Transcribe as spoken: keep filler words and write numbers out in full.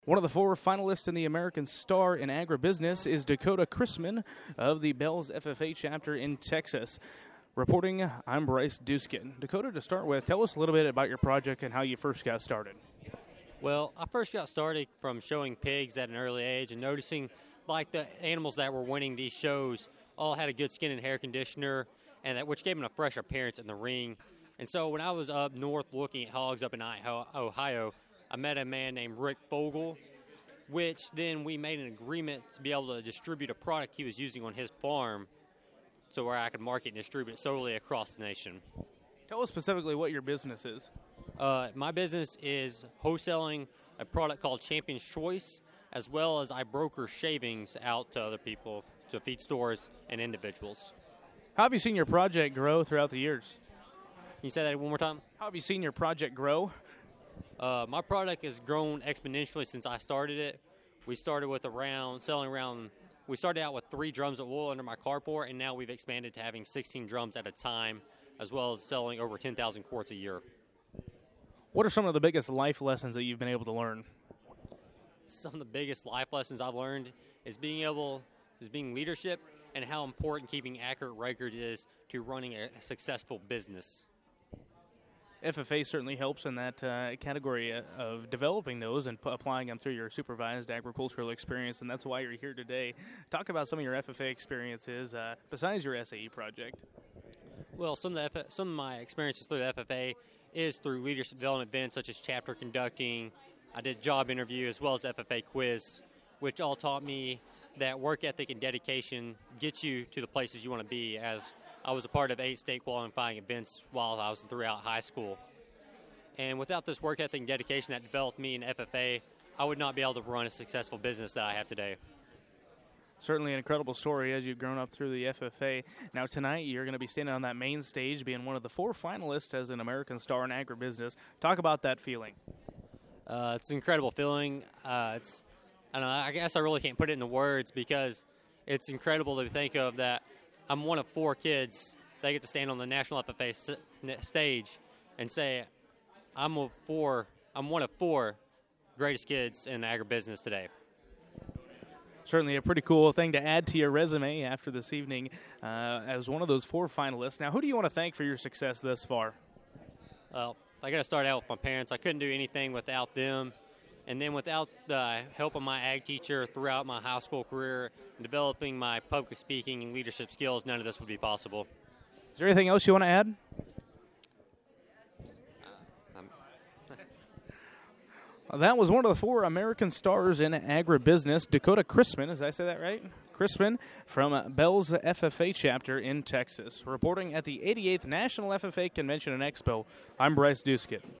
One of the four finalists in the American Star in Agribusiness is Dakota Chrisman of the Bells F F A chapter in Texas. Reporting, I'm Bryce Duskin. Dakota, to start with, tell us a little bit about your project and how you first got started. Well, I first got started from showing pigs at an early age and noticing like the animals that were winning these shows all had a good skin and hair conditioner, and that which gave them a fresh appearance in the ring. And so when I was up north looking at hogs up in Ohio, I met a man named Rick Fogel, which then we made an agreement to be able to distribute a product he was using on his farm so where I could market and distribute it solely across the nation. Tell us specifically what your business is. Uh, my business is wholesaling a product called Champion's Choice, as well as I broker shavings out to other people, to feed stores and individuals. How have you seen your project grow throughout the years? Can you say that one more time? How have you seen your project grow? Uh, my product has grown exponentially since I started it. We started with around, selling around, we started out with three drums of wool under my carport, and now we've expanded to having sixteen drums at a time, as well as selling over ten thousand quarts a year. What are some of the biggest life lessons that you've been able to learn? Some of the biggest life lessons I've learned is being able, is being leadership and how important keeping accurate records is to running a successful business. F F A certainly helps in that uh, category of developing those and p- applying them through your supervised agricultural experience, and that's why you're here today. Talk about some of your F F A experiences uh, besides your S A E project. Well, some of the F- some of my experiences through the F F A is through leadership development events such as chapter conducting. I did job interview as well as F F A quiz, which all taught me that work ethic and dedication gets you to the places you want to be, as I was a part of eight state qualifying events while I was throughout high school. And without this work ethic and dedication that developed me in F F A, I would not be able to run a successful business that I have today. Certainly an incredible story as you've grown up through the F F A. Now tonight you're going to be standing on that main stage being one of the four finalists as an American Star in Agribusiness. Talk about that feeling. Uh, it's an incredible feeling. Uh, it's, I don't know, I guess I really can't put it into words because it's incredible to think of that I'm one of four kids that get to stand on the National F F A s- stage and say I'm of four, I'm one of four greatest kids in agribusiness today. Certainly a pretty cool thing to add to your resume after this evening uh, as one of those four finalists. Now, who do you want to thank for your success thus far? Well, I got to start out with my parents. I couldn't do anything without them. And then without the help of my ag teacher throughout my high school career, developing my public speaking and leadership skills, none of this would be possible. Is there anything else you want to add? Well, that was one of the four American Stars in Agribusiness, Dakota Chrisman. Did I say that right? Chrisman from Bells F F A chapter in Texas. Reporting at the eighty-eighth National F F A Convention and Expo, I'm Bryce Duskin.